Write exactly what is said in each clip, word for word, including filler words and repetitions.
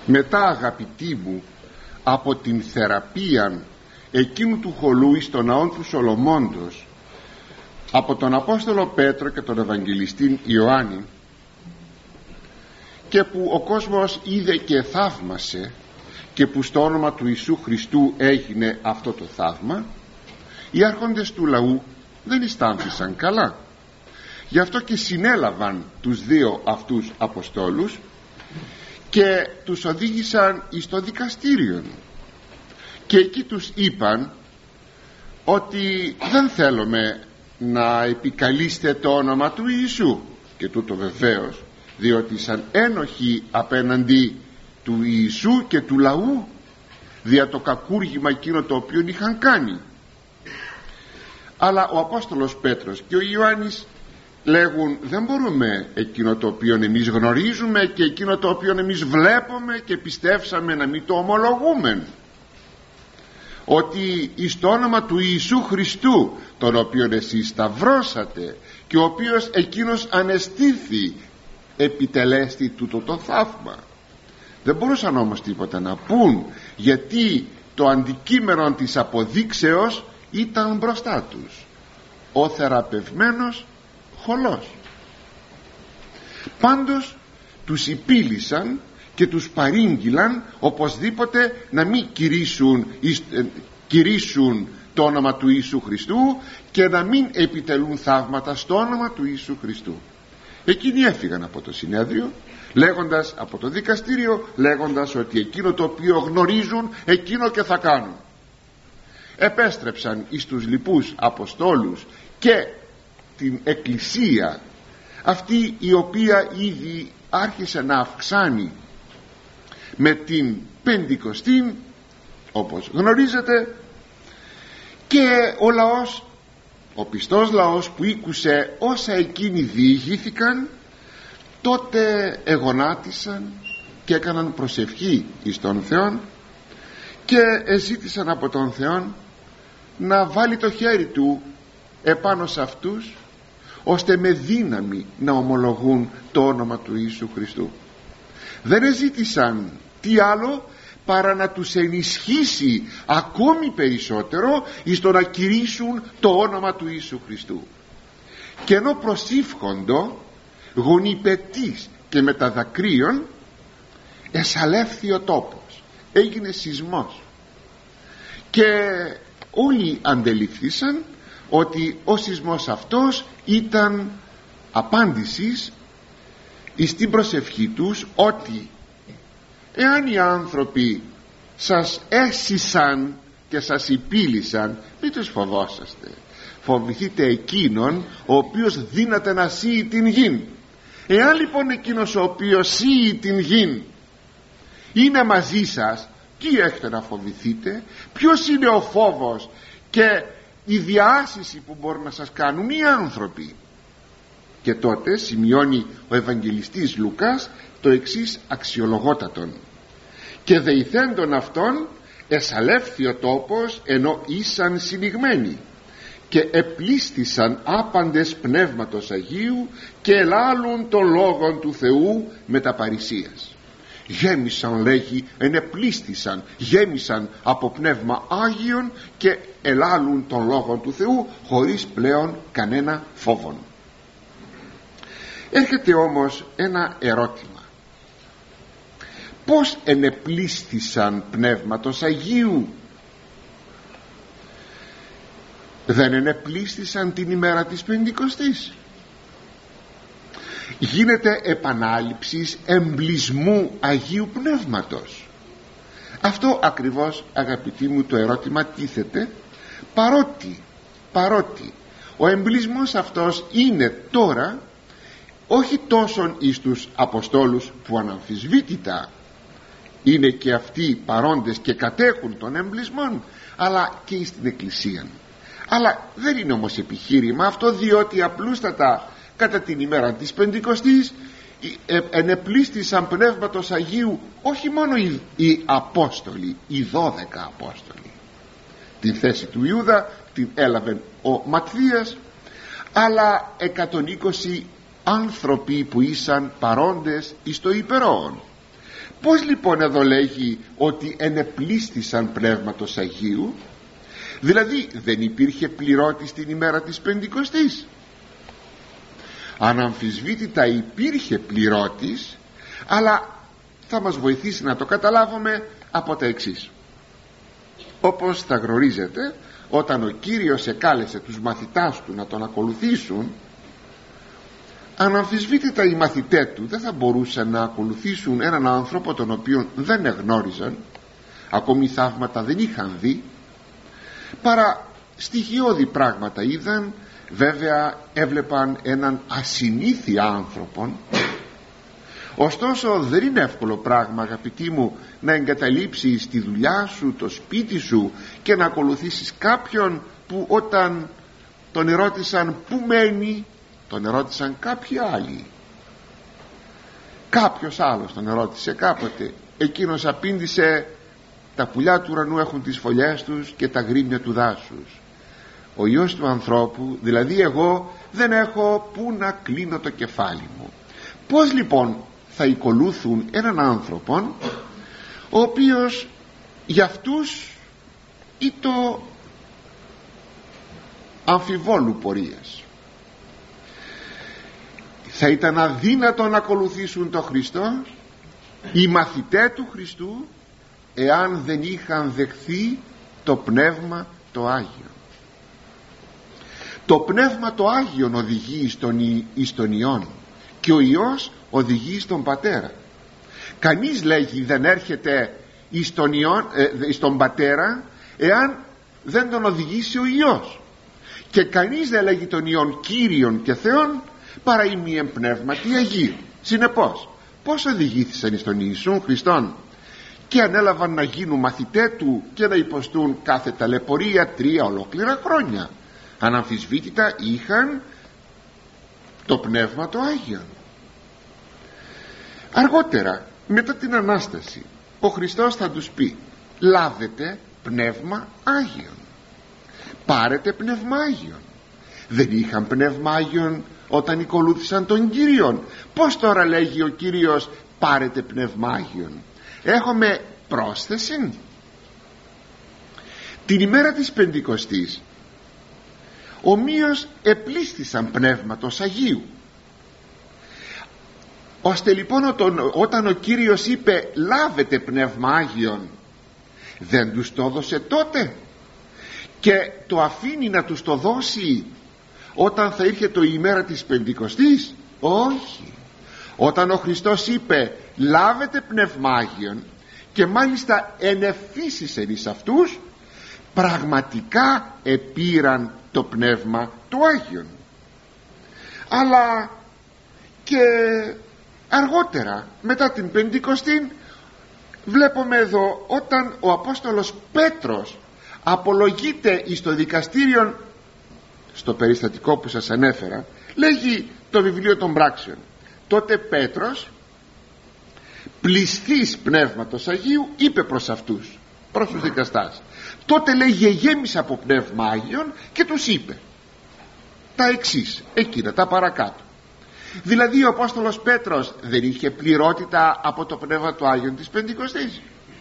Μετά, αγαπητοί μου, από την θεραπεία εκείνου του χολού εις τον ναόν του Σολομώντος από τον Απόστολο Πέτρο και τον Ευαγγελιστή Ιωάννη, και που ο κόσμος είδε και θαύμασε, και που στο όνομα του Ιησού Χριστού έγινε αυτό το θαύμα, οι άρχοντες του λαού δεν αισθάνθησαν καλά. Γι' αυτό και συνέλαβαν τους δύο αυτούς Αποστόλους και τους οδήγησαν εις το δικαστήριο, και εκεί τους είπαν ότι δεν θέλουμε να επικαλείστε το όνομα του Ιησού, και τούτο βεβαίως διότι ήσαν ένοχοι απέναντι του Ιησού και του λαού δια το κακούργημα εκείνο το οποίο είχαν κάνει. Αλλά ο Απόστολος Πέτρος και ο Ιωάννης λέγουν, δεν μπορούμε εκείνο το οποίο εμείς γνωρίζουμε και εκείνο το οποίο εμείς βλέπουμε και πιστεύσαμε να μην το ομολογούμε, ότι εις το όνομα του Ιησού Χριστού, τον οποίον εσείς σταυρώσατε και ο οποίος εκείνος ανεστήθη, επιτελέστη τούτο το θαύμα. Δεν μπορούσαν όμως τίποτα να πούν, γιατί το αντικείμενο της αποδείξεως ήταν μπροστά τους, ο θεραπευμένος χολός. Πάντως τους υπήλυσαν και τους παρήγγειλαν οπωσδήποτε να μην κηρύσουν, κηρύσουν το όνομα του Ιησού Χριστού και να μην επιτελούν θαύματα στο όνομα του Ιησού Χριστού. Εκείνοι έφυγαν από το συνέδριο, λέγοντας, από το δικαστήριο, λέγοντας ότι εκείνο το οποίο γνωρίζουν, εκείνο και θα κάνουν. Επέστρεψαν εις τους λοιπούς Αποστόλους και την Εκκλησία αυτή, η οποία ήδη άρχισε να αυξάνει με την Πεντηκοστή, όπως γνωρίζετε, και ο λαός, ο πιστός λαός που ήκουσε όσα εκείνοι διηγήθηκαν, τότε εγονάτισαν και έκαναν προσευχή εις τον Θεόν και εζήτησαν από τον Θεόν να βάλει το χέρι του επάνω σε αυτούς, ώστε με δύναμη να ομολογούν το όνομα του Ιησού Χριστού. Δεν εζήτησαν τι άλλο παρά να τους ενισχύσει ακόμη περισσότερο εις το να κηρύσουν το όνομα του Ιησού Χριστού. Και ενώ προσήφχοντο γονιπετής και με τα δακρύων, εσαλεύθη ο τόπος, έγινε σεισμός, και όλοι αντελήφθησαν ότι ο σεισμός αυτός ήταν απάντησης εις την προσευχή τους, ότι εάν οι άνθρωποι σας έσυσαν και σας υπήλυσαν, μην τους φοβόσαστε, φοβηθείτε εκείνον ο οποίος δύναται να σύει την γην. Εάν λοιπόν εκείνος ο οποίος σύει την γην είναι μαζί σας, τι έχετε να φοβηθείτε? Ποιος είναι ο φόβος και η διάσηση που μπορούν να σας κάνουν οι άνθρωποι? Και τότε σημειώνει ο Ευαγγελιστής Λουκάς το εξής αξιολογότατον: και δεηθέντων αυτών εσαλεύθη ο τόπος, ενώ ήσαν συνηγμένοι, και επλήστησαν άπαντες πνεύματος Αγίου και ελάλουν των λόγων του Θεού με τα παρησίας. Γέμισαν, λέγει, ενεπλήστησαν, γέμισαν από πνεύμα Άγιον και ελάλουν των λόγων του Θεού χωρίς πλέον κανένα φόβον. Έρχεται όμως ένα ερώτημα: πώς ενεπλήστησαν πνεύματος Αγίου? Δεν ενεπλήστησαν την ημέρα της Πεντηκοστής? Γίνεται επανάληψης εμπλισμού Αγίου Πνεύματος. Αυτό ακριβώς, αγαπητοί μου, το ερώτημα τίθεται, παρότι παρότι ο εμπλισμός αυτός είναι τώρα όχι τόσον εις τους Αποστόλους, που αναμφισβήτητα είναι και αυτοί παρόντες και κατέχουν τον εμπλισμόν, αλλά και εις την Εκκλησία. Αλλά δεν είναι όμως επιχείρημα αυτό, διότι απλούστατα κατά την ημέρα της Πεντηκοστής ενεπλήστησαν πνεύματος Αγίου όχι μόνο οι, οι Απόστολοι, οι δώδεκα Απόστολοι. Την θέση του Ιούδα την έλαβε ο Ματθίας, αλλά εκατόν είκοσι άνθρωποι που ήσαν παρόντες εις το υπερόν. Πώς λοιπόν εδώ λέγει ότι ενεπλίστησαν Πνεύματος Αγίου? Δηλαδή δεν υπήρχε πληρώτης την ημέρα της Πεντηκοστής? Αναμφισβήτητα υπήρχε πληρώτης, αλλά θα μας βοηθήσει να το καταλάβουμε από τα εξής. Όπως θα γνωρίζετε, όταν ο Κύριος εκάλεσε τους μαθητάς του να τον ακολουθήσουν, αναμφισβήτητα οι μαθητές του δεν θα μπορούσαν να ακολουθήσουν έναν άνθρωπο τον οποίο δεν εγνώριζαν, ακόμη θαύματα δεν είχαν δει, παρά στοιχειώδη πράγματα είδαν. Βέβαια έβλεπαν έναν ασυνήθι άνθρωπον. Ωστόσο δεν είναι εύκολο πράγμα, αγαπητοί μου, να εγκαταλείψεις τη δουλειά σου, το σπίτι σου και να ακολουθήσεις κάποιον που όταν τον ερώτησαν πού μένει, τον ερώτησαν κάποιοι άλλοι. Κάποιος άλλος τον ερώτησε κάποτε. Εκείνος απήντησε, τα πουλιά του ουρανού έχουν τις φωλιές τους και τα γρήμια του δάσους. Ο Υιός του ανθρώπου, δηλαδή εγώ, δεν έχω που να κλείνω το κεφάλι μου. Πώς λοιπόν θα ακολούθουν έναν άνθρωπον ο οποίος για αυτούς ή το αμφιβόλου πορείας? Θα ήταν αδύνατο να ακολουθήσουν τον Χριστό οι μαθητές του Χριστού εάν δεν είχαν δεχθεί το Πνεύμα το Άγιο. Το Πνεύμα το Άγιον οδηγεί στον, εις τον Υιόν και ο Υιός οδηγεί στον Πατέρα. Κανείς, λέγει, δεν έρχεται εις τον, Υιόν, ε, εις τον Πατέρα εάν δεν τον οδηγήσει ο Υιός, και κανείς δεν λέγει τον Υιόν Κύριον και Θεόν παρά η μη εμπνεύματι Αγίου. Συνεπώς, πώς οδηγήθησαν εις τον Ιησούν Χριστόν και ανέλαβαν να γίνουν μαθητές του και να υποστούν κάθε ταλαιπωρία τρία ολόκληρα χρόνια? Αναμφισβήτητα είχαν το Πνεύμα το Άγιο. Αργότερα, μετά την Ανάσταση, ο Χριστός θα τους πει: λάβετε Πνεύμα Άγιον, πάρετε Πνεύμα Άγιον. Δεν είχαν Πνεύμα Άγιον όταν ακολούθησαν τον Κύριον? Πώς τώρα λέγει ο Κύριος πάρετε Πνεύμα Άγιον? Έχουμε πρόσθεση. Την ημέρα της Πεντηκοστής ομοίως επλίστησαν Πνεύματος Αγίου, ώστε λοιπόν όταν ο Κύριος είπε λάβετε Πνεύμα Άγιον, δεν τους το έδωσε τότε και το αφήνει να τους το δώσει όταν θα ήρθε το ημέρα της Πεντηκοστής? Όχι. Όταν ο Χριστός είπε λάβετε Πνεύμα Άγιον και μάλιστα ενεφύσισεν εις αυτούς, πραγματικά επήραν το Πνεύμα του Άγιον. Αλλά και αργότερα, μετά την Πεντηκοστή, βλέπουμε εδώ όταν ο Απόστολος Πέτρος απολογείται εις το δικαστήριον, στο περιστατικό που σας ανέφερα, λέγει το βιβλίο των πράξεων, τότε Πέτρος, πληστής Πνεύματος Αγίου, είπε προς αυτούς, προς τους δικαστάς, τότε λέει γεγέμισα από Πνεύμα Άγιον, και τους είπε τα εξής, εκείνα τα παρακάτω. Δηλαδή ο Απόστολος Πέτρος δεν είχε πληρότητα από το Πνεύμα του Άγιον της Πεντηκοστής?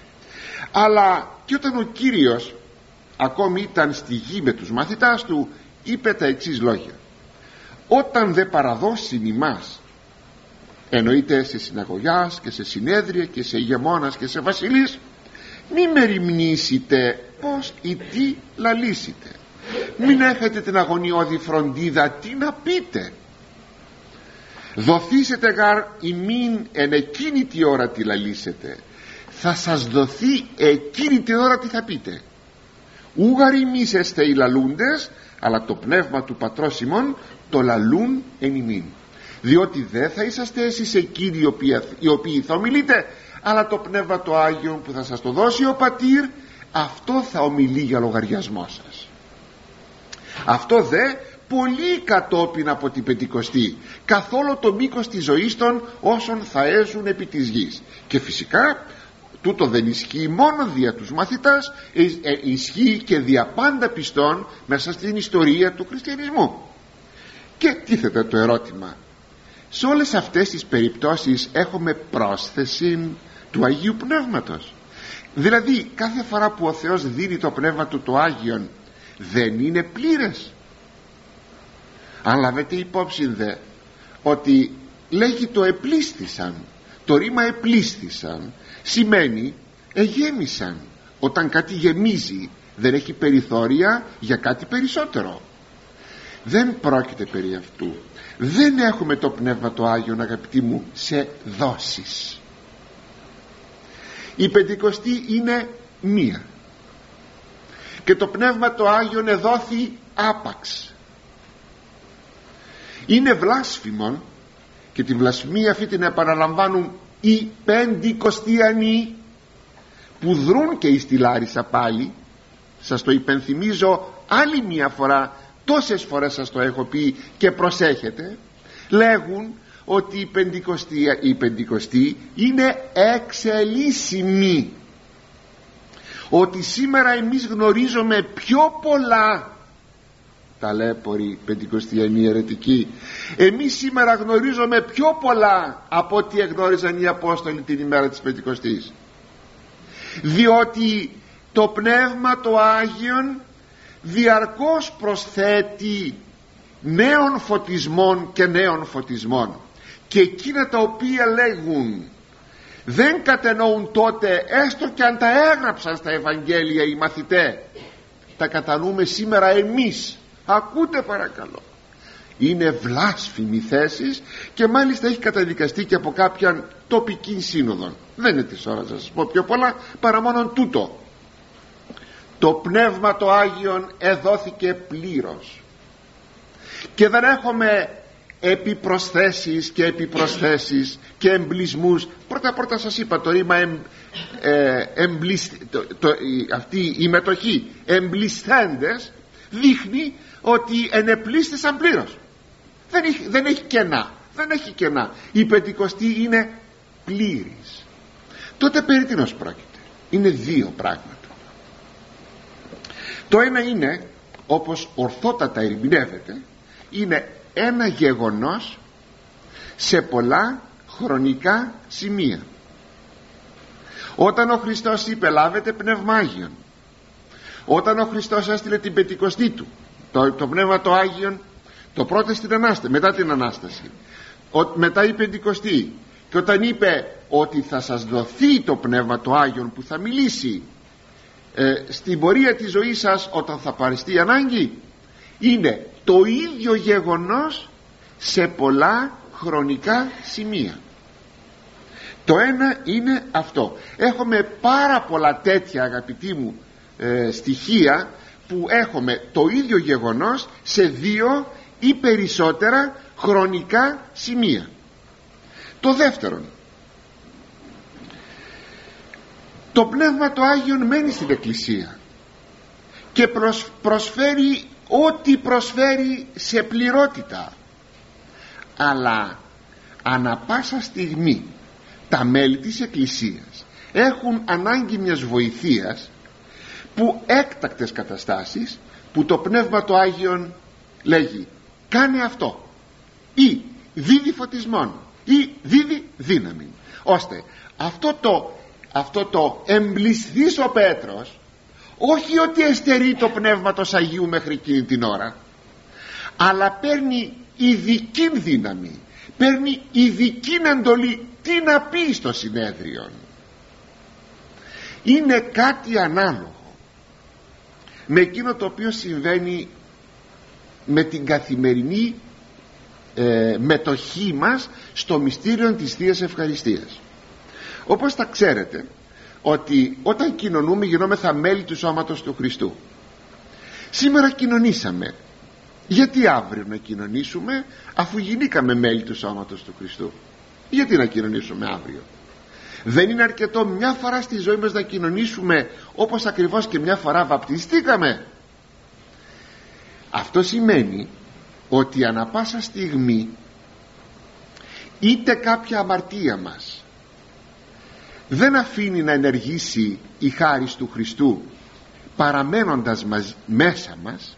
Αλλά και όταν ο Κύριος ακόμη ήταν στη γη με τους μαθητάς του, είπε τα εξής λόγια: όταν δε παραδώσει ημάς, εννοείται σε συναγωγιάς και σε συνέδρια και σε ηγεμόνας και σε βασιλείς, μη μεριμνήσετε πως ή τι λαλήσετε, μην έχετε την αγωνιώδη φροντίδα τι να πείτε. Δοθήσετε γαρ ημίν εν εκείνη τη ώρα τι λαλήσετε, θα σας δοθεί εκείνη τη ώρα τι θα πείτε. Ούγαρ ημείς εστε οι λαλούντες, αλλά το Πνεύμα του Πατρός ημών το λαλούν εν ημίν. Διότι δεν θα είσαστε εσείς εκείνοι οι οποίοι, οι οποίοι θα ομιλείτε, αλλά το Πνεύμα το Άγιο που θα σας το δώσει ο Πατήρ, αυτό θα ομιλεί για λογαριασμό σας. Αυτό δε πολύ κατόπιν από την Πεντηκοστή, καθόλου το μήκος της ζωής των όσων θα έζουν επί της γης. Και φυσικά τούτο δεν ισχύει μόνο δια τους μαθητάς, ε, ε, ισχύει και δια πάντα πιστών μέσα στην ιστορία του χριστιανισμού. Και τίθεται το ερώτημα, σε όλες αυτές τις περιπτώσεις έχουμε πρόσθεση του Αγίου Πνεύματος. Δηλαδή κάθε φορά που ο Θεός δίνει το Πνεύμα του το Άγιον δεν είναι πλήρες. Αν λάβετε υπόψη δε ότι λέγει το επλήστησαν, το ρήμα επλήστησαν σημαίνει εγέμισαν. Όταν κάτι γεμίζει δεν έχει περιθώρια για κάτι περισσότερο. Δεν πρόκειται περί αυτού. Δεν έχουμε το Πνεύμα το Άγιον, αγαπητοί μου, σε δόσεις. Η Πεντηκοστή είναι μία και το Πνεύμα το Άγιον εδόθη άπαξ. Είναι βλάσφημον, και την βλασφημία αυτή την επαναλαμβάνουν οι Πεντηκοστιανοί που δρούν και εις τη Λάρισα πάλι. Σας το υπενθυμίζω άλλη μια φορά, τόσες φορές σας το έχω πει και προσέχετε. Λέγουν ότι η Πεντηκοστή, η Πεντηκοστή είναι εξελίσσιμη, ότι σήμερα εμείς γνωρίζουμε πιο πολλά, ταλέποροι Πεντηκοστιανοί αιρετικοί, εμείς σήμερα γνωρίζουμε πιο πολλά από ό,τι εγνώριζαν οι Απόστολοι την ημέρα της Πεντηκοστής, διότι το Πνεύμα το Άγιον διαρκώς προσθέτει νέων φωτισμών και νέων φωτισμών, και εκείνα τα οποία λέγουν δεν κατανοούν τότε, έστω και αν τα έγραψαν στα Ευαγγέλια οι μαθητές, τα κατανοούμε σήμερα εμείς. Ακούτε παρακαλώ. Είναι βλάσφημη θέσεις και μάλιστα έχει καταδικαστεί και από κάποια τοπική σύνοδο. Δεν είναι της ώρας να σας πω πιο πολλά παρά μόνον τούτο. Το Πνεύμα το Άγιον εδόθηκε πλήρως και δεν έχουμε επιπροσθέσεις και επιπροσθέσεις και εμπλισμούς. Πρώτα πρώτα σας είπα το ρήμα εμ, ε, εμπλισ, το, το, η, αυτή η μετοχή εμπλισθέντες δείχνει ότι ενεπλίστησαν πλήρως. Δεν έχει, δεν έχει κενά, δεν έχει κενά. Η Πεντηκοστή είναι πλήρης. Τότε περί τίνος πρόκειται? Είναι δύο πράγματα. Το ένα είναι, όπως ορθότατα ερμηνεύεται, είναι ένα γεγονός σε πολλά χρονικά σημεία. Όταν ο Χριστός είπε λάβετε Πνεύμα Άγιον, όταν ο Χριστός έστειλε την Πεντηκοστή του, το, το Πνεύμα το Άγιον, το πρώτο στην Ανάσταση, μετά την Ανάσταση, ο, μετά η Πεντηκοστή, και όταν είπε ότι θα σας δοθεί το Πνεύμα το Άγιον που θα μιλήσει ε, στην πορεία της ζωής σας όταν θα παριστεί η ανάγκη, είναι το ίδιο γεγονός σε πολλά χρονικά σημεία. Το ένα είναι αυτό. Έχουμε πάρα πολλά τέτοια, αγαπητοί μου, ε, στοιχεία που έχουμε το ίδιο γεγονός σε δύο ή περισσότερα χρονικά σημεία. Το δεύτερον, το Πνεύμα το Άγιον μένει στην Εκκλησία και προσφέρει ό,τι προσφέρει σε πληρότητα, αλλά ανα πάσα στιγμή τα μέλη της Εκκλησίας έχουν ανάγκη μιας βοηθείας, που έκτακτες καταστάσεις που το Πνεύμα το Άγιον λέγει κάνε αυτό, ή δίδει φωτισμόν, ή δίδει δύναμη, ώστε αυτό το, αυτό το εμπλησθείς ο Πέτρος, όχι ότι εστερεί το Πνεύμα του Αγίου μέχρι εκείνη την ώρα, αλλά παίρνει ειδική δύναμη, παίρνει ειδική εντολή. Τι να πει στο συνέδριο? Είναι κάτι ανάλογο με εκείνο το οποίο συμβαίνει με την καθημερινή ε, μετοχή μας στο μυστήριο της Θείας Ευχαριστίας. Όπως τα ξέρετε, ότι όταν κοινωνούμε γινόμεθα μέλη του σώματος του Χριστού. Σήμερα κοινωνήσαμε, γιατί αύριο να κοινωνήσουμε αφού γινήκαμε μέλη του σώματος του Χριστού? Γιατί να κοινωνήσουμε αύριο? Δεν είναι αρκετό μια φορά στη ζωή μας να κοινωνήσουμε, όπως ακριβώς και μια φορά βαπτιστήκαμε? Αυτό σημαίνει ότι ανα πάσα στιγμή είτε κάποια αμαρτία μας δεν αφήνει να ενεργήσει η χάρις του Χριστού παραμένοντας μας, μέσα μας,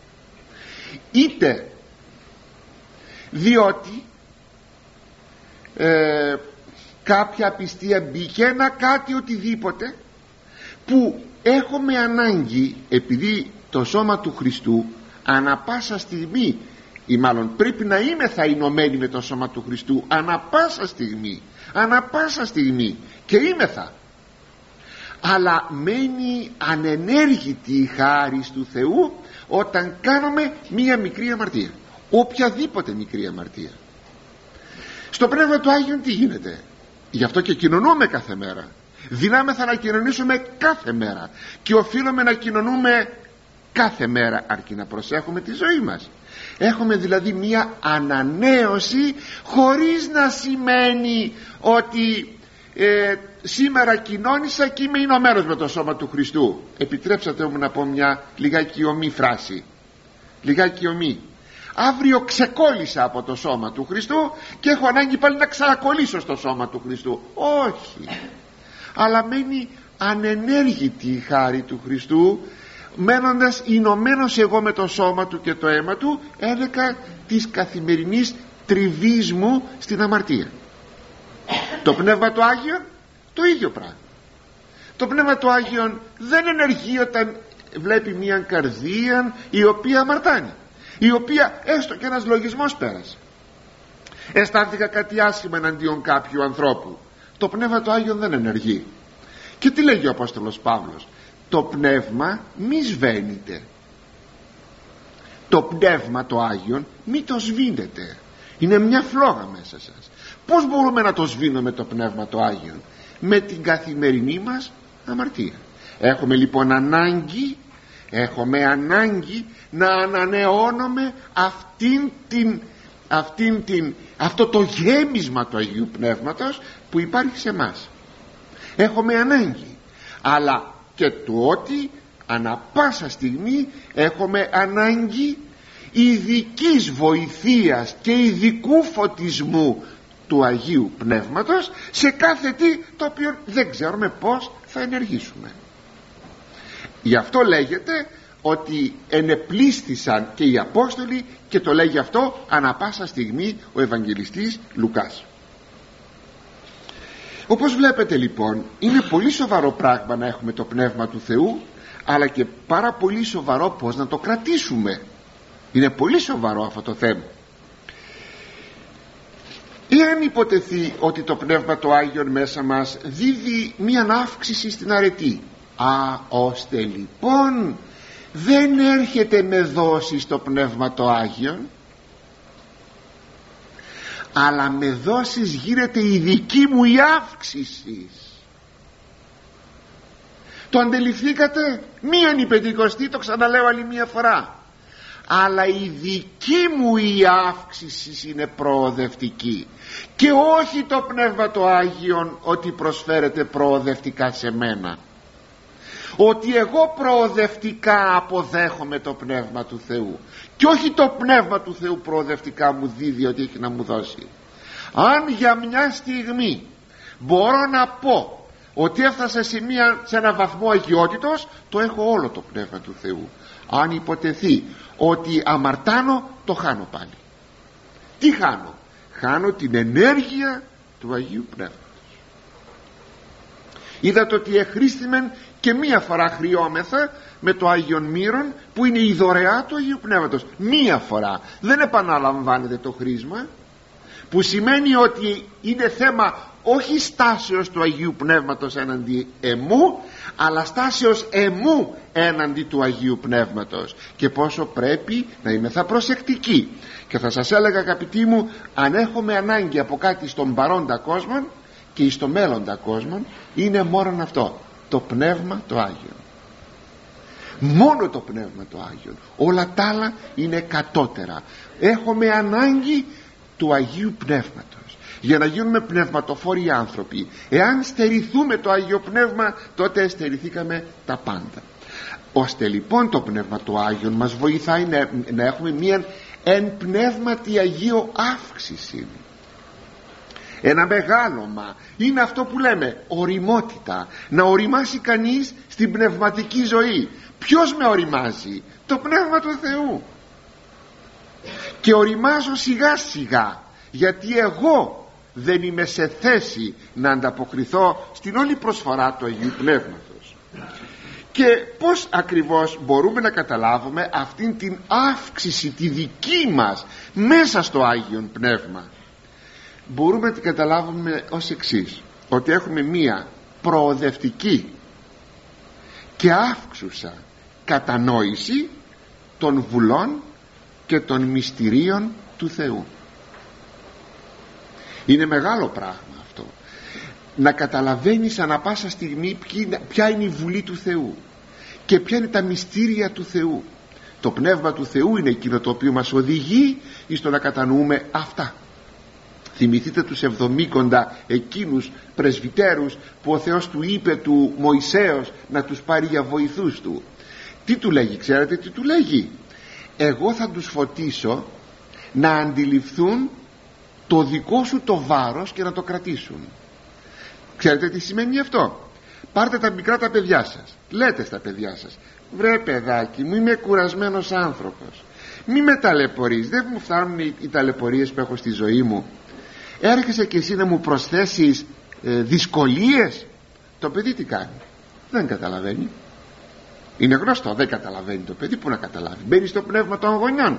είτε διότι ε, κάποια απιστία μπήκε, ένα κάτι οτιδήποτε που έχουμε ανάγκη, επειδή το σώμα του Χριστού ανα πάσα στιγμή, ή μάλλον πρέπει να είμαι θα ενωμένοι με το σώμα του Χριστού ανα πάσα στιγμή, ανα πάσα στιγμή και είμαι θα, αλλά μένει ανενέργητη η χάρις του Θεού όταν κάνουμε μία μικρή αμαρτία, οποιαδήποτε μικρή αμαρτία. Στο Πνεύμα του Άγιον τι γίνεται? Γι' αυτό και κοινωνούμε κάθε μέρα, δυνάμεθα να κοινωνήσουμε κάθε μέρα και οφείλουμε να κοινωνούμε κάθε μέρα, αρκεί να προσέχουμε τη ζωή μας. Έχουμε δηλαδή μία ανανέωση, χωρίς να σημαίνει ότι ε, σήμερα κοινώνησα και είμαι ενωμένος με το σώμα του Χριστού. Επιτρέψατε μου να πω μια λιγάκι ομή φράση, λιγάκι ομή. Αύριο ξεκόλλησα από το σώμα του Χριστού και έχω ανάγκη πάλι να ξανακολλήσω στο σώμα του Χριστού. Όχι, αλλά μένει ανενέργητη η χάρη του Χριστού, μένοντας ενωμένος εγώ με το σώμα του και το αίμα του, έλεγα της καθημερινής τριβής μου στην αμαρτία. Το Πνεύμα του Άγιον το ίδιο πράγμα. Το Πνεύμα του Άγιον δεν ενεργεί όταν βλέπει μια καρδία η οποία αμαρτάνει, η οποία έστω και ένας λογισμός πέρασε, αισθάνθηκα κάτι άσχημα εναντίον κάποιου ανθρώπου. Το Πνεύμα του Άγιον δεν ενεργεί. Και τι λέγει ο Απόστολος Παύλος? Το Πνεύμα μη σβαίνεται, το Πνεύμα το Άγιον μη το σβήνετε. Είναι μια φλόγα μέσα σας. Πως μπορούμε να το σβήνουμε το Πνεύμα το Άγιον? Με την καθημερινή μας αμαρτία. Έχουμε λοιπόν ανάγκη, έχουμε ανάγκη να ανανεώνουμε αυτήν την, αυτήν την, αυτό το γέμισμα του Αγίου Πνεύματος που υπάρχει σε μας. Έχουμε ανάγκη, αλλά και του ότι ανα πάσα στιγμή έχουμε ανάγκη ειδικής βοηθείας και ειδικού φωτισμού του Αγίου Πνεύματος σε κάθε τι το οποίο δεν ξέρουμε πως θα ενεργήσουμε. Γι' αυτό λέγεται ότι ενεπλίστησαν και οι Απόστολοι, και το λέγει αυτό ανα πάσα στιγμή ο Ευαγγελιστής Λουκάς. Όπως βλέπετε λοιπόν, είναι πολύ σοβαρό πράγμα να έχουμε το Πνεύμα του Θεού, αλλά και πάρα πολύ σοβαρό πως να το κρατήσουμε. Είναι πολύ σοβαρό αυτό το θέμα. Εάν υποτεθεί ότι το Πνεύμα το Άγιον μέσα μας δίδει μία αύξηση στην αρετή, α, ώστε λοιπόν δεν έρχεται με δόσεις το Πνεύμα το Άγιον, αλλά με δόσεις γίνεται η δική μου η αύξηση. Το αντιληφθήκατε? Μίαν η Πεντηκοστή, το ξαναλέω άλλη μία φορά, αλλά η δική μου η αύξηση είναι προοδευτική και όχι το Πνεύμα το Άγιον ότι προσφέρεται προοδευτικά σε μένα, ότι εγώ προοδευτικά αποδέχομαι το Πνεύμα του Θεού και όχι το Πνεύμα του Θεού προοδευτικά μου δίδει ότι έχει να μου δώσει. Αν για μια στιγμή μπορώ να πω ότι έφτασα σε, μια, σε ένα βαθμό αγιότητος, το έχω όλο το Πνεύμα του Θεού. Αν υποτεθεί ότι αμαρτάνω, το χάνω πάλι. Τι χάνω? Χάνω την ενέργεια του Αγίου Πνεύματος. Είδατε ότι εχρήστημεν και μία φορά χρειόμεθα με το Άγιον Μύρον, που είναι η δωρεά του Αγίου Πνεύματος. Μία φορά, δεν επαναλαμβάνεται το χρήσμα, που σημαίνει ότι είναι θέμα όχι στάσεως του Αγίου Πνεύματος έναντι εμού, αλλά στάσεως εμού έναντι του Αγίου Πνεύματος, και πόσο πρέπει να είμεθα προσεκτικοί. Και θα σας έλεγα, αγαπητοί μου, αν έχουμε ανάγκη από κάτι στον παρόντα κόσμο και στο μέλλοντα κόσμο, είναι μόνο αυτό, το Πνεύμα το Άγιο. Μόνο το Πνεύμα το Άγιο. Όλα τα άλλα είναι κατώτερα. Έχουμε ανάγκη του Αγίου Πνεύματος για να γίνουμε πνευματοφόροι άνθρωποι. Εάν στερηθούμε το Άγιο Πνεύμα, τότε στερηθήκαμε τα πάντα. Ώστε λοιπόν το Πνεύμα το Άγιο μας βοηθάει να, να έχουμε μια εν πνεύματι Αγίο αύξηση. Ένα μεγάλωμα είναι αυτό που λέμε οριμότητα, να οριμάσει κανείς στην πνευματική ζωή. Ποιος με οριμάζει? Το Πνεύμα του Θεού. Και οριμάζω σιγά σιγά, γιατί εγώ δεν είμαι σε θέση να ανταποκριθώ στην όλη προσφορά του Αγίου Πνεύματος. Και πώς ακριβώς μπορούμε να καταλάβουμε αυτήν την αύξηση τη δική μας μέσα στο Άγιον Πνεύμα? Μπορούμε να την καταλάβουμε ως εξής, ότι έχουμε μία προοδευτική και αύξουσα κατανόηση των βουλών και των μυστηρίων του Θεού. Είναι μεγάλο πράγμα αυτό, να καταλαβαίνεις ανά πάσα στιγμή ποια είναι η βουλή του Θεού και ποια είναι τα μυστήρια του Θεού. Το Πνεύμα του Θεού είναι εκείνο το οποίο μας οδηγεί στο να κατανοούμε αυτά. Θυμηθείτε τους εβδομήκοντα εκείνους πρεσβυτέρους που ο Θεός του είπε του Μωυσέως να τους πάρει για βοηθούς του. Τι του λέγει, ξέρετε τι του λέγει? Εγώ θα τους φωτίσω να αντιληφθούν το δικό σου το βάρος και να το κρατήσουν. Ξέρετε τι σημαίνει αυτό? Πάρτε τα μικρά τα παιδιά σας, λέτε στα παιδιά σας, βρε παιδάκι μου, είμαι κουρασμένος άνθρωπος, μη με ταλαιπωρείς, δεν μου φτάνουν οι, οι ταλαιπωρίες που έχω στη ζωή μου, έρχεσαι και εσύ να μου προσθέσεις ε, δυσκολίες. Το παιδί τι κάνει? Δεν καταλαβαίνει. Είναι γνωστό, δεν καταλαβαίνει το παιδί. Που να καταλάβει? Μπαίνει στο πνεύμα των γονιών.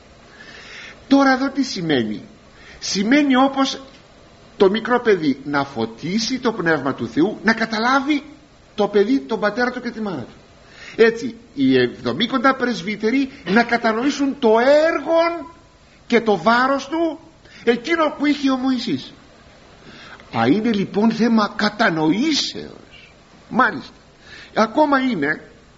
Τώρα εδώ τι σημαίνει? Σημαίνει όπως το μικρό παιδί να φωτίσει το πνεύμα του Θεού, να καταλάβει το παιδί τον πατέρα του και τη μάνα του. Έτσι οι εβδομήκοντα πρεσβύτεροι να κατανοήσουν το έργο και το βάρος του εκείνο που είχε ο Μωυσής. Α, είναι λοιπόν θέμα κατανοήσεως. Μάλιστα. Ακόμα είναι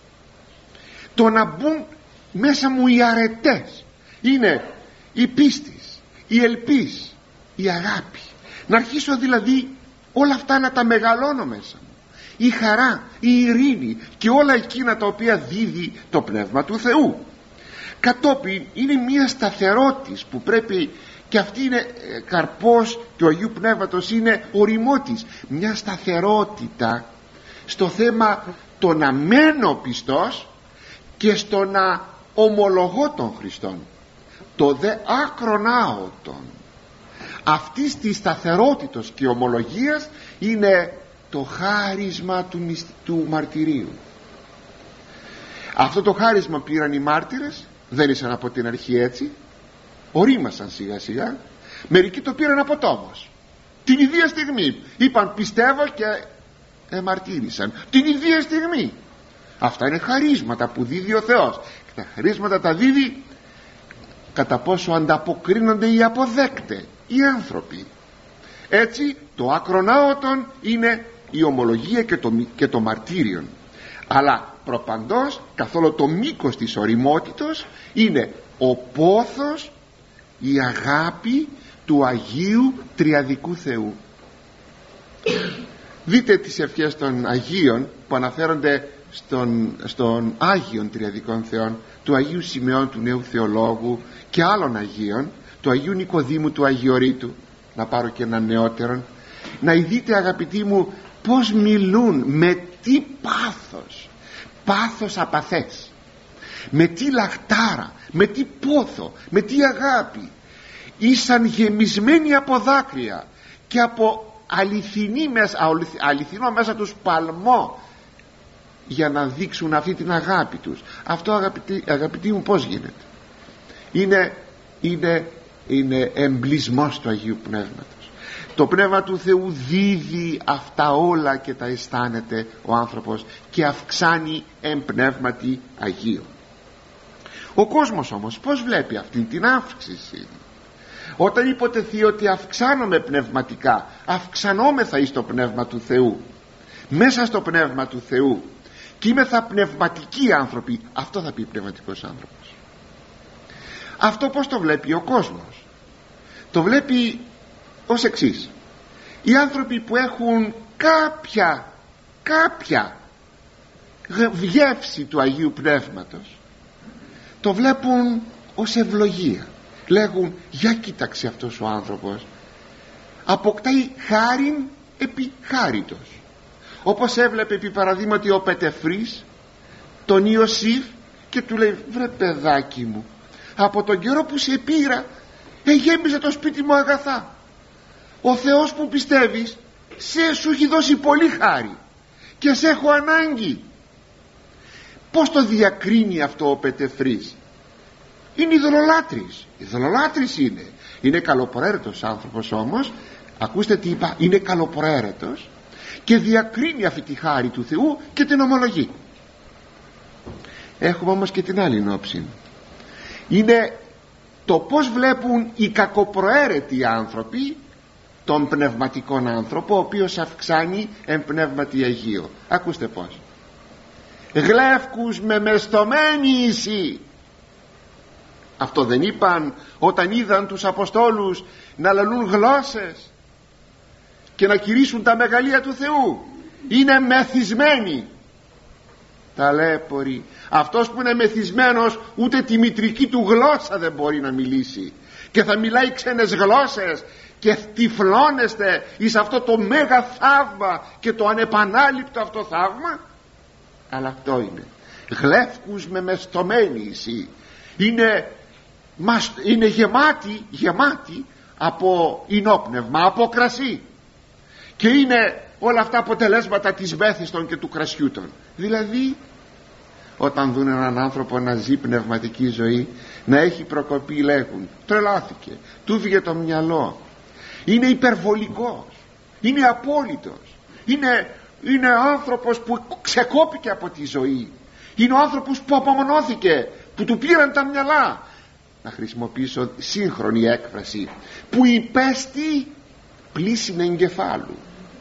το να μπουν μέσα μου οι αρετές. Είναι η πίστη, η ελπίς, η αγάπη. Να αρχίσω δηλαδή όλα αυτά να τα μεγαλώνω μέσα μου. Η χαρά, η ειρήνη και όλα εκείνα τα οποία δίδει το Πνεύμα του Θεού. Κατόπιν είναι μια σταθερότης που πρέπει, και αυτή είναι καρπός του Αγίου Πνεύματος, είναι οριμότης, μια σταθερότητα στο θέμα το να μένω πιστός και στο να ομολογώ τον Χριστόν. Το δε άκρον άωτον αυτής της σταθερότητος και ομολογίας είναι το χάρισμα του, του μαρτυρίου. Αυτό το χάρισμα πήραν οι μάρτυρες, δεν ήσαν από την αρχή έτσι, ορίμασαν σιγά σιγά. Μερικοί το πήραν από τόμος, την ίδια στιγμή είπαν πιστεύω και εμαρτύρησαν την ίδια στιγμή. Αυτά είναι χαρίσματα που δίδει ο Θεός, και τα χαρίσματα τα δίδει κατά πόσο ανταποκρίνονται οι αποδέκτες, οι άνθρωποι. Έτσι το άκρον άωτον είναι η ομολογία και το, και το μαρτύριον. Αλλά προπαντός καθόλου το μήκος της οριμότητος είναι ο πόθος, η αγάπη του Αγίου Τριαδικού Θεού. Δείτε τις ευχές των Αγίων που αναφέρονται στον, στον Άγιον Τριαδικών Θεών, του Αγίου Σημεών του Νέου Θεολόγου και άλλων Αγίων, του Αγίου Νικοδήμου του Αγιορείτου, να πάρω και έναν νεότερον. Να δείτε αγαπητοί μου πως μιλούν, με τι πάθος, πάθος απαθές, με τι λαχτάρα, με τι πόθο, με τι αγάπη, ήσαν γεμισμένοι από δάκρυα και από αληθινή μέσα, αληθινό μέσα τους παλμό, για να δείξουν αυτή την αγάπη τους. Αυτό αγαπητοί, αγαπητοί μου, πως γίνεται? Είναι, είναι, είναι εμπλισμός του Αγίου Πνεύματος. Το Πνεύμα του Θεού δίδει αυτά όλα και τα αισθάνεται ο άνθρωπος και αυξάνει εν πνεύματι Αγίου. Ο κόσμος όμως πως βλέπει αυτή την αύξηση? Όταν υποτεθεί ότι αυξάνομαι πνευματικά, αυξανόμεθα εις το Πνεύμα του Θεού, μέσα στο Πνεύμα του Θεού, και είμαι θα πνευματικοί άνθρωποι, αυτό θα πει πνευματικός άνθρωπος. Αυτό πως το βλέπει ο κόσμος? Το βλέπει ως εξής: οι άνθρωποι που έχουν κάποια κάποια γεύση του Αγίου Πνεύματος το βλέπουν ως ευλογία. Λέγουν, για κοίταξε αυτός ο άνθρωπος, αποκτάει χάριν επί χάριτος. Όπως έβλεπε επί παραδείγματι ο Πετεφρής τον Ιωσήφ και του λέει, βρε παιδάκι μου, από τον καιρό που σε πήρα εγέμιζε το σπίτι μου αγαθά. ο Θεός που πιστεύεις σε σου έχει δώσει πολύ χάρη και σε έχω ανάγκη. Πως το διακρίνει αυτό ο Πετεφρής? Είναι ειδωλολάτρης, ειδωλολάτρης είναι. Είναι καλοπροαίρετος άνθρωπος όμως, ακούστε τι είπα, είναι καλοπροαίρετος και διακρίνει αυτή τη χάρη του Θεού και την ομολογεί. Έχουμε όμως και την άλλη όψη. Είναι το πως βλέπουν οι κακοπροαίρετοι άνθρωποι τον πνευματικόν άνθρωπο, ο οποίος αυξάνει εν πνεύματι Αγίο. Ακούστε πως: γλεύκους με μεστομένη ίση. Αυτό δεν είπαν όταν είδαν τους Αποστόλους να λαλούν γλώσσες και να κηρύσσουν τα μεγαλεία του Θεού? Είναι μεθυσμένοι, ταλέποροι. Αυτός που είναι μεθυσμένος ούτε τη μητρική του γλώσσα δεν μπορεί να μιλήσει και θα μιλάει ξένες γλώσσες και τυφλώνεστε εις αυτό το μέγα θαύμα και το ανεπανάληπτο αυτό θαύμα. Αλλά αυτό είναι γλεύκους με μεστομένη ίση. Είναι, είναι γεμάτη, γεμάτη από ινόπνευμα, από κρασί, και είναι όλα αυτά αποτελέσματα της μέθιστον και του κρασιούτων. Δηλαδή όταν δουν έναν άνθρωπο να ζει πνευματική ζωή, να έχει προκοπή, λέγουν τρελάθηκε, του βγήκε το μυαλό, είναι υπερβολικός, είναι απόλυτος, είναι, είναι άνθρωπος που ξεκόπηκε από τη ζωή, είναι ο άνθρωπος που απομονώθηκε, που του πήραν τα μυαλά, να χρησιμοποιήσω σύγχρονη έκφραση, που υπέστη πλύσιν εγκεφάλου.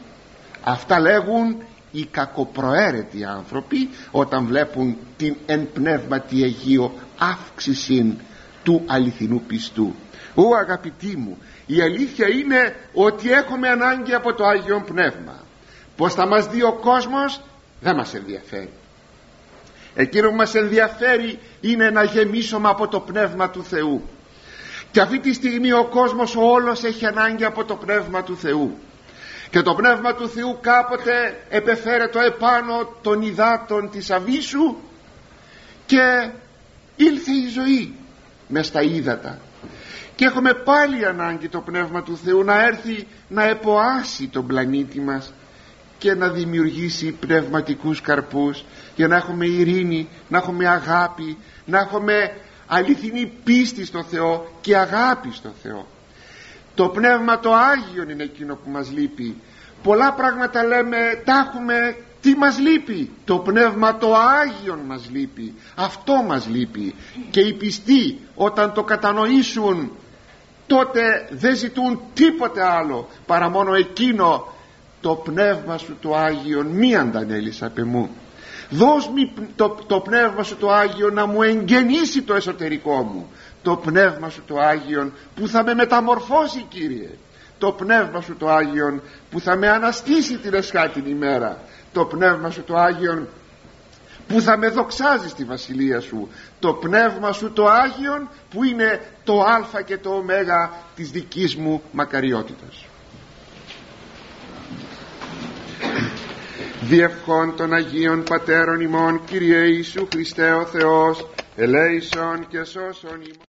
Αυτά λέγουν οι κακοπροαίρετοι άνθρωποι όταν βλέπουν την εν πνεύματι Αγίο αύξηση του αληθινού πιστού. Ω αγαπητοί μου, η αλήθεια είναι ότι έχουμε ανάγκη από το Άγιο Πνεύμα. Πως θα μας δει ο κόσμος δεν μας ενδιαφέρει. Εκείνο που μας ενδιαφέρει είναι να γεμίσουμε από το Πνεύμα του Θεού. Και αυτή τη στιγμή ο κόσμος ο όλος έχει ανάγκη από το Πνεύμα του Θεού. Και το Πνεύμα του Θεού κάποτε επεφέρετο επάνω των υδάτων της αβύσσου και ήλθε η ζωή μες στα ύδατα. Και έχουμε πάλι ανάγκη το Πνεύμα του Θεού να έρθει να εποάσει τον πλανήτη μας και να δημιουργήσει πνευματικούς καρπούς, για να έχουμε ειρήνη, να έχουμε αγάπη, να έχουμε αληθινή πίστη στο Θεό και αγάπη στο Θεό. Το Πνεύμα το Άγιον είναι εκείνο που μας λείπει. Πολλά πράγματα λέμε, τα έχουμε, τι μας λείπει? Το Πνεύμα το Άγιον μας λείπει, αυτό μας λείπει. Και οι πιστοί όταν το κατανοήσουν, τότε δεν ζητούν τίποτε άλλο παρά μόνο εκείνο: το Πνεύμα σου το Άγιον μη αντανέλεις απ' εμού. Δώσ' μου το, το Πνεύμα σου το Άγιον να μου εγγενήσει το εσωτερικό μου. Το Πνεύμα σου το Άγιον που θα με μεταμορφώσει, Κύριε. Το Πνεύμα σου το Άγιον που θα με αναστήσει την εσχάτινη ημέρα. Το Πνεύμα σου το Άγιον που θα με δοξάζει στη βασιλεία σου. Το Πνεύμα σου το Άγιον που είναι το Α και το Ω της δικής μου μακαριότητας. Διευχών των Αγίων Πατέρων ημών, Kyrie Ιησού Χριστέ ο Θεός, ελέησον και σώσον ημών.